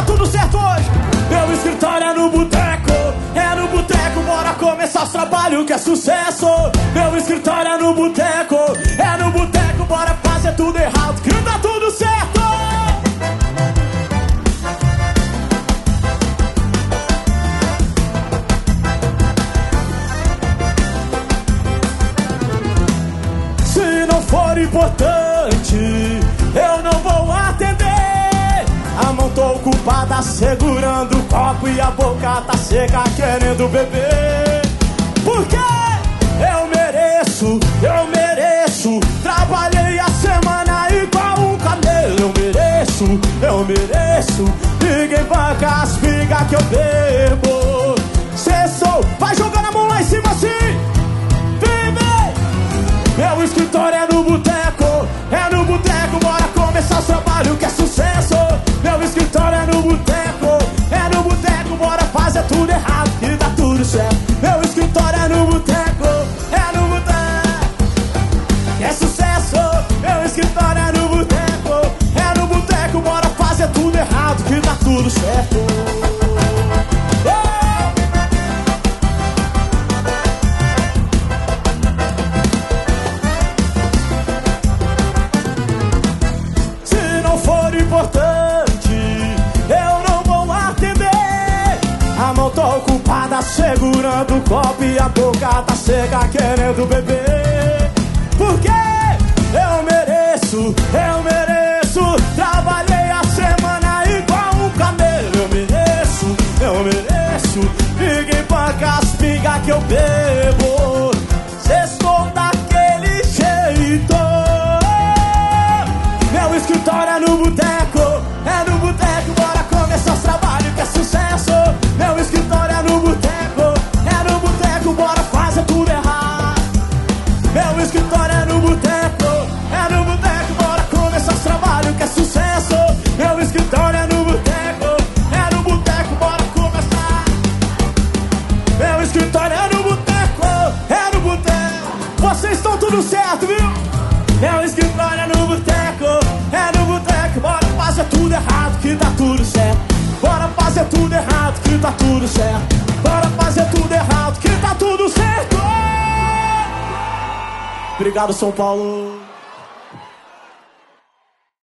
tudo certo hoje. Meu escritório é no boteco, bora começar os trabalhos que é sucesso. Meu escritório é no boteco, bora fazer tudo errado que dá tudo certo. Se não for importante, eu não vou atender. A mão tô ocupada segurando o copo e a boca tá seca querendo beber. Porque eu mereço. Trabalhei a semana igual um camelo. Eu mereço. Ninguém banca as pingas que eu bebo. Cê sou, vai jogando a mão lá em cima assim. Meu escritório é no boteco, bora começar o trabalho que é sucesso. Meu escritório é no boteco, bora fazer tudo errado e dá tudo certo. Meu escritório é no boteco, é sucesso. Meu escritório é no boteco, bora fazer tudo errado que dá tudo certo. Tô ocupada segurando o copo e a boca tá seca querendo beber. Porque eu mereço. Trabalhei a semana igual um camelo. Eu mereço. Ninguém paga as pingas que eu bebo. Sextou daquele jeito. Meu escritório é no boteco, bora começar os trabalhos que é sucesso. Meu escritório é no boteco, bora fazer tudo errado. Meu escritório é no boteco, bora começar os trabalhos que é sucesso. Meu escritório é no boteco, bora começar. Meu escritório é no boteco. Vocês estão tudo certo, viu? Meu escritório é no boteco, bora fazer tudo errado que dá tudo certo. Bora fazer tudo errado que tá tudo certo. Bora fazer tudo errado que tá tudo certo. Obrigado, São Paulo.